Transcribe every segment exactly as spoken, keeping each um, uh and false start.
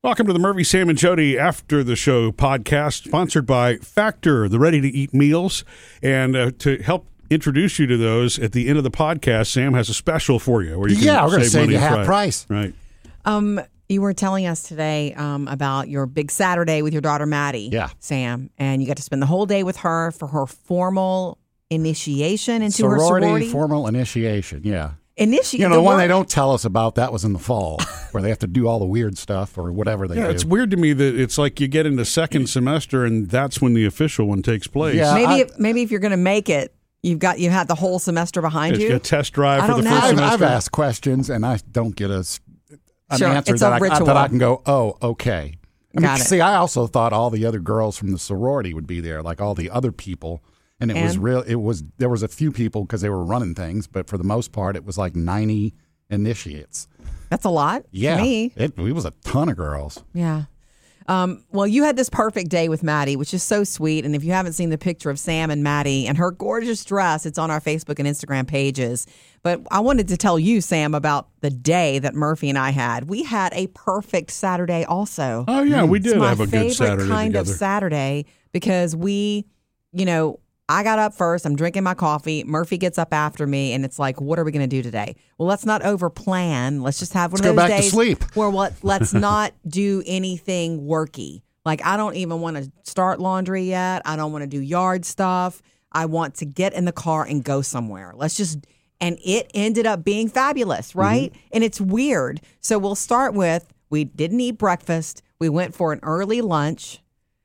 Welcome to the Murphy, Sam, and Jody After the Show podcast, sponsored by Factor, the ready-to-eat meals. And uh, to help introduce you to those at the end of the podcast, Sam has a special for you. Where you can yeah, we're going to save save you half Friday. price. Right. Um, you were telling us today um, about your big Saturday with your daughter, Maddie. Yeah. Sam. And you got to spend the whole day with her for her formal initiation into sorority, her sorority. formal initiation, yeah. Initiate. You know, the the one word- they don't tell us about, that was in the fall, where they have to do all the weird stuff or whatever they Yeah, do. it's weird to me that it's like you get into second semester and that's when the official one takes place. Yeah. Maybe I- if, maybe if you're going to make it, you've got you had the whole semester behind It's you. a test drive I for the don't first know. I've, semester. I've asked questions, and I don't get a, s- an Sure, answer it's a that I, ritual. that I can go, oh, okay. I mean, Got it. see, I also thought all the other girls from the sorority would be there, like all the other people. And it was And? real. It was there was a few people because they were running things, but for the most part, it was like ninety initiates. That's a lot Yeah, for me. it, it was a ton of girls. Yeah. Um, well, you had this perfect day with Maddie, which is so sweet. And if you haven't seen the picture of Sam and Maddie and her gorgeous dress, it's on our Facebook and Instagram pages. But I wanted to tell you, Sam, about the day that Murphy and I had. We had a perfect Saturday also. Oh, yeah, we It's did my have a good favorite Saturday kind together. of Saturday because we, you know, I got up first. I'm drinking my coffee. Murphy gets up after me, and it's like, what are we going to do today? Well, let's not over plan. Let's just have one Let's of go those back to days sleep. where what? Let's not do anything worky. Like I don't even want to start laundry yet. I don't want to do yard stuff. I want to get in the car and go somewhere. Let's just. And it ended up being fabulous, right? Mm-hmm. And it's weird. So we'll start with we didn't eat breakfast. We went for an early lunch.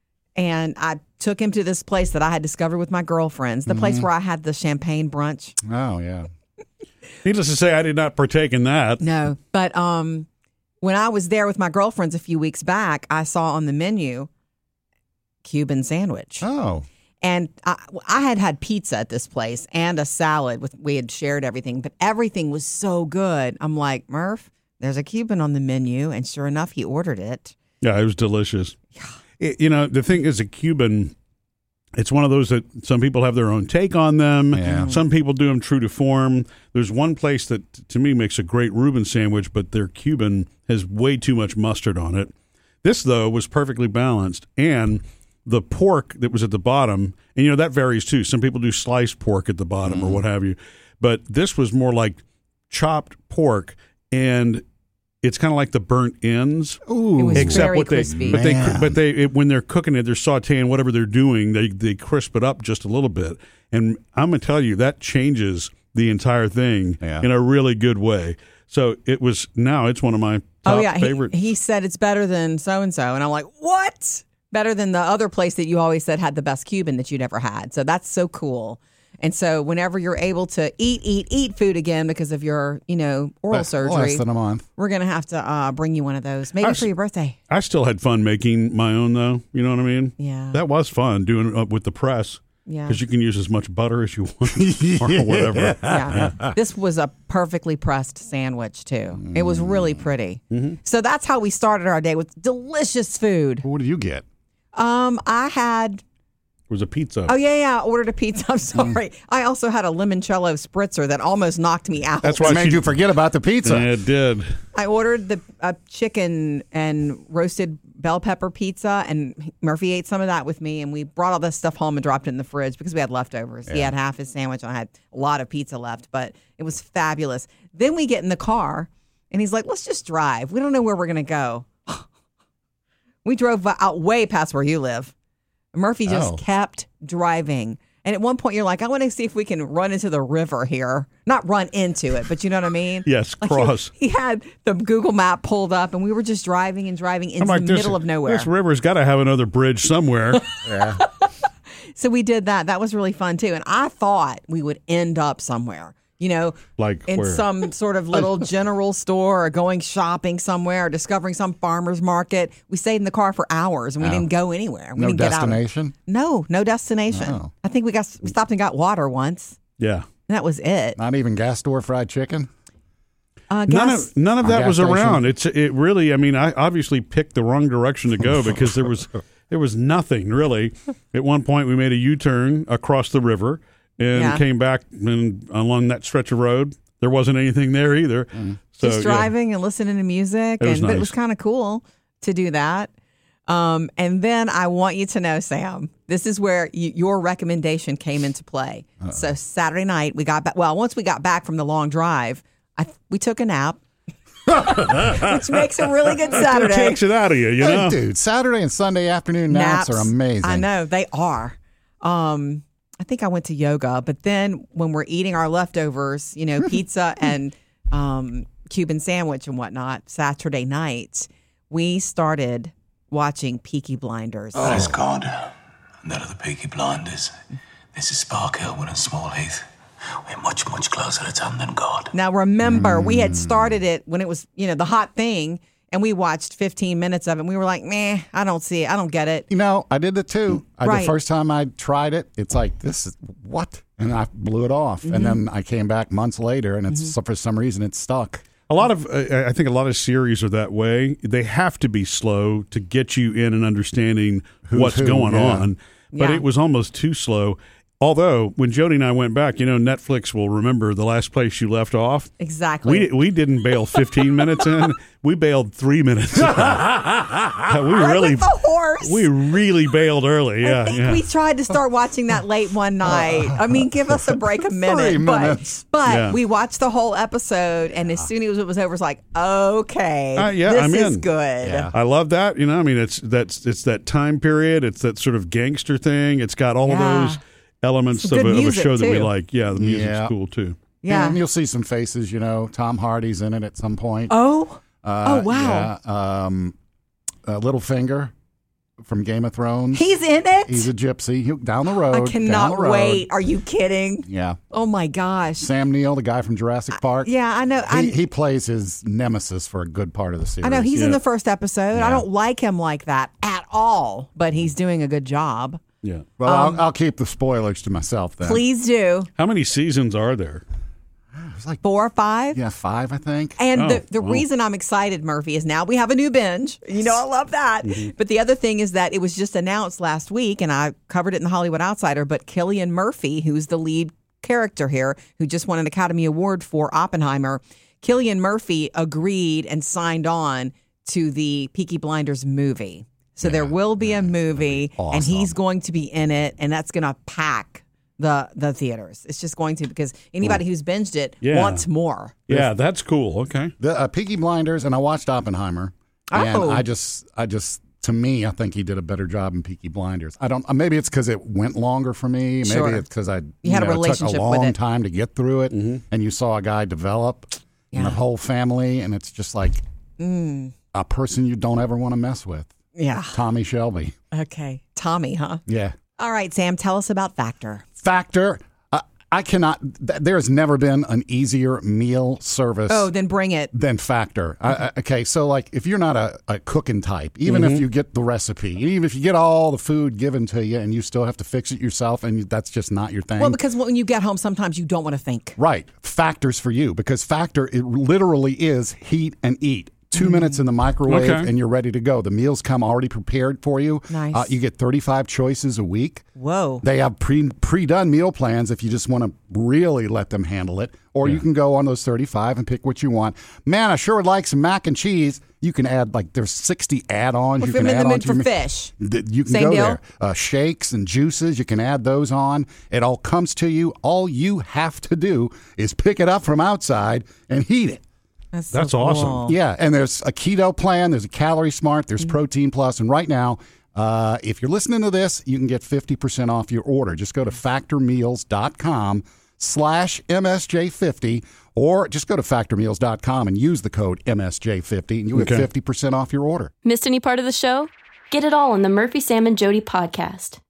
And I took him to this place that I had discovered with my girlfriends, the Mm-hmm. place where I had the champagne brunch. Oh yeah. Needless to say, I did not partake in that. No, but um, when I was there with my girlfriends a few weeks back, I saw on the menu Cuban sandwich. Oh. And I, I had had pizza at this place and a salad. With we had shared everything, but everything was so good. I'm like, Murph, there's a Cuban on the menu. And sure enough, he ordered it. Yeah, it was delicious. It- you know, the thing is, a Cuban, it's one of those that some people have their own take on them. Yeah. Some people do them true to form. There's one place that, to me, makes a great Reuben sandwich, but their Cuban has way too much mustard on it. This, though, was perfectly balanced. And the pork that was at the bottom, and, you know, that varies, too. Some people do sliced pork at the bottom Mm. or what have you. But this was more like chopped pork, and it's kind of like the burnt ends. Ooh. It was Except very what they, crispy. but they, Man. but they, it, when they're cooking it, they're sautéing whatever they're doing. They, they crisp it up just a little bit, and I'm gonna tell you that changes the entire thing Yeah. in a really good way. So it was now it's one of my top oh, yeah. He, favorites. he said it's better than so and so. And I'm like, what? Better than the other place that you always said had the best Cuban that you'd ever had. So that's so cool. And so whenever you're able to eat, eat, eat food again because of your, you know, oral Less- surgery, Less than a month. we're going to have to uh, bring you one of those. Maybe I for s- your birthday. I still had fun making my own, though. You know what I mean? Yeah. That was fun doing it up with the press. Yeah. Because you can use as much butter as you want or whatever. Yeah. This was a perfectly pressed sandwich, too. It was really pretty. Mm-hmm. So that's how we started our day with delicious food. What did you get? Um, I had, It was a pizza. oh, yeah, yeah, I ordered a pizza. I'm sorry. I also had a limoncello spritzer that almost knocked me out. That's What why made she you forget about the pizza? Yeah, it did. I ordered the uh, chicken and roasted bell pepper pizza, and Murphy ate some of that with me, and we brought all this stuff home and dropped it in the fridge because we had leftovers. He had half his sandwich, and I had a lot of pizza left, but it was fabulous. Then we get in the car, and he's like, let's just drive. We don't know where we're going to go. We drove out way past where you live. Murphy just Oh. kept driving. And at one point, you're like, I want to see if we can run into the river here. Not run into it, but you know what I mean? Yes, Like, cross. He, he had the Google map pulled up, and we were just driving and driving into I'm like, the this, middle of nowhere. This river's got to have another bridge somewhere. Yeah. So we did that. That was really fun, too. And I thought we would end up somewhere, you know, Like in where? some sort of little general store or going shopping somewhere or discovering some farmer's market. We stayed in the car for hours, and we Oh. didn't go anywhere. We No didn't get out. destination? No, no destination. Oh. I think we got we stopped and got water once. Yeah. And that was it. Not even gas store fried chicken? Uh, None gas- of none of On that gas was station? around. It's it really. I mean, I obviously picked the wrong direction to go because there was there was nothing really. At one point, we made a U-turn across the river and Yeah. came back, and along that stretch of road, there wasn't anything there either. So just yeah. driving and listening to music, It was and but it nice. was kind of cool. to do that. Um, and then I want you to know, Sam, this is where you, your recommendation came into play. Uh-oh. So Saturday night, we got back. Well, once we got back from the long drive, I, we took a nap. Which makes a really good Saturday. It takes it out of you, you hey, know? Dude, Saturday and Sunday afternoon naps, naps are amazing. I know, they are. Um, I think I went to yoga, but then when we're eating our leftovers, you know, pizza and um, Cuban sandwich and whatnot, Saturday night, we started watching Peaky Blinders. Oh, it's God. And that are the Peaky Blinders. This is Spark Elwyn and Smallheath. We're much, much closer to Tom than God. Now, remember, mm. we had started it when it was, you know, the hot thing, and we watched fifteen minutes of it, and we were like, meh, I don't see it. I don't get it. You know, I did it too. I, right. The first time I tried it, it's like, this is, what? And I blew it off. Mm-hmm. And then I came back months later, and it's mm-hmm. for some reason, it's stuck. A lot of, uh, I think a lot of series are that way. They have to be slow to get you in and understanding Who's what's who, going yeah. on. But yeah. it was almost too slow. Although, when Jody and I went back, you know, Netflix will remember the last place you left off. Exactly. We we didn't bail fifteen minutes in. We bailed three minutes in. we right really, with the horse. We really bailed early. Yeah, I think yeah. we tried to start watching that late one night. I mean, give us a break a minute. Three but minutes. but yeah. we watched the whole episode, and as soon as it was over, it's like, okay, uh, yeah, this I'm is in. good. Yeah. I love that. You know, I mean, it's that's it's that time period. It's that sort of gangster thing. It's got all yeah. of those elements of a, of a show that we like. Yeah, the music's yeah. cool too. Yeah, and you'll see some faces. You know, Tom Hardy's in it at some point. Oh, uh, oh wow. Yeah, um, uh, Littlefinger from Game of Thrones. He's in it. He's a gypsy. He, down the road. I down cannot the road. wait. Are you kidding? Yeah. Oh my gosh. Sam Neill, the guy from Jurassic Park. Yeah, I know. I, he, he plays his nemesis for a good part of the series. I know he's yeah. in the first episode. Yeah. I don't like him like that at all, but he's doing a good job. Yeah. Well, Um, I'll, I'll keep the spoilers to myself then. Please do. How many seasons are there? It was like Four or five? yeah, five, I think. And Oh, the, the wow. reason I'm excited, Murphy, is now we have a new binge. You know, I love that. Mm-hmm. But the other thing is that it was just announced last week, and I covered it in the Hollywood Outsider, but Cillian Murphy, who's the lead character here, who just won an Academy Award for Oppenheimer, Cillian Murphy agreed and signed on to the Peaky Blinders movie. So Yeah, there will be a movie, awesome. and he's going to be in it, and that's going to pack the the theaters. It's just going to, because anybody who's binged it Yeah. wants more. Yeah, that's cool. Okay. The uh, Peaky Blinders, and I watched Oppenheimer. And Oh. I just, I just, to me, I think he did a better job in Peaky Blinders. I don't. Maybe it's because it went longer for me. Maybe Sure. it's because I You had a know, it relationship took a with long it. time to get through it, and you saw a guy develop and Yeah. a whole family, and it's just like Mm. a person you don't ever want to mess with. Yeah. Tommy Shelby. Okay. Tommy, huh? Yeah. All right, Sam, tell us about Factor. Factor. Uh, I cannot. Th- there has never been an easier meal service. Oh, then bring it. Than Factor. I, I, okay, so like if you're not a, a cooking type, even Mm-hmm. if you get the recipe, even if you get all the food given to you and you still have to fix it yourself and that's just not your thing. Well, because when you get home, sometimes you don't want to think. Right. Factor's for you because Factor, it literally is heat and eat. Two minutes in the microwave Okay. and you're ready to go. The meals come already prepared for you. Nice. Uh, you get thirty-five choices a week. Whoa. They have pre pre done meal plans if you just want to really let them handle it, or you can go on those thirty-five and pick what you want. Man, I sure would like some mac and cheese. You can add like there's sixty add-ons. Well, you if I'm can in add the on mood to for your me- fish. Th- You can Same go deal? there. Uh, shakes and juices, you can add those on. It all comes to you. All you have to do is pick it up from outside and heat it. That's, so That's cool. awesome. Yeah, and there's a keto plan, there's a Calorie Smart, there's Protein Plus, and right now, uh, if you're listening to this, you can get fifty percent off your order. Just go to factormeals.com slash MSJ50, or just go to factormeals dot com and use the code M S J fifty, and you'll get Okay. fifty percent off your order. Missed any part of the show? Get it all on the Murphy, Sam, and Jody podcast.